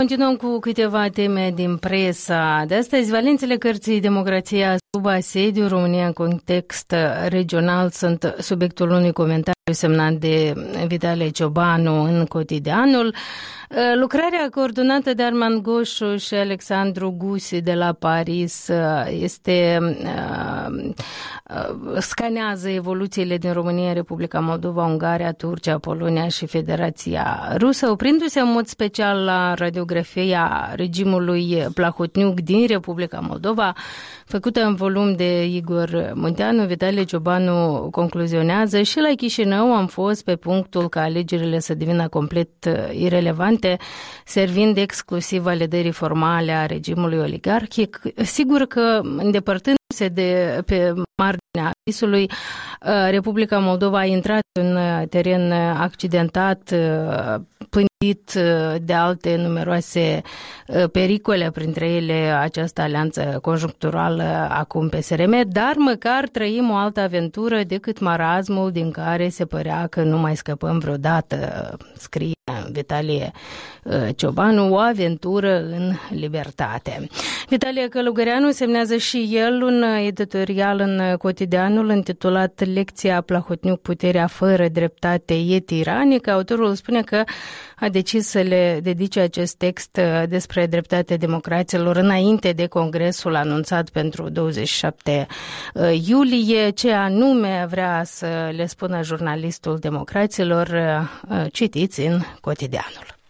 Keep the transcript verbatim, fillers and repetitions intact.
Continuăm cu câteva teme din presa de astăzi. Valențele cărții Democrația sub asediu, România în context regional sunt subiectul unui comentariu semnat de Vitalie Ciobanu în Cotidianul. Lucrarea coordonată de Armand Goșu și Alexandru Gusi de la Paris este scanează evoluțiile din România, Republica Moldova, Ungaria, Turcia, Polonia și Federația Rusă, oprindu-se în mod special la radiografia regimului Plahotniuc din Republica Moldova, făcută în volum de Igor Munteanu. Vitalie Ciobanu concluzionează: și la Chișinău am fost pe punctul ca alegerile să devină complet irelevante, servind exclusiv validării formale a regimului oligarhic. Sigur că, îndepărtându-se de pe marginea visului, Republica Moldova a intrat în teren accidentat, pândit de alte numeroase pericole, printre ele această alianță conjuncturală acum P S R M, dar măcar trăim o altă aventură decât marasmul din care se părea că nu mai scăpăm vreodată, scrie Vitalie Ciobanu, o aventură în libertate. Vitalie Călugăreanu semnează și el un editorial în Cotidianul intitulat Lecția Plahotniuc, puterea fără dreptate e tiranică. Autorul spune că a decis să le dedice acest text despre dreptatea democraților înainte de congresul anunțat pentru douăzeci și șapte iulie. Ce anume vrea să le spună jurnalistul democraților, citiți în Cotidianul.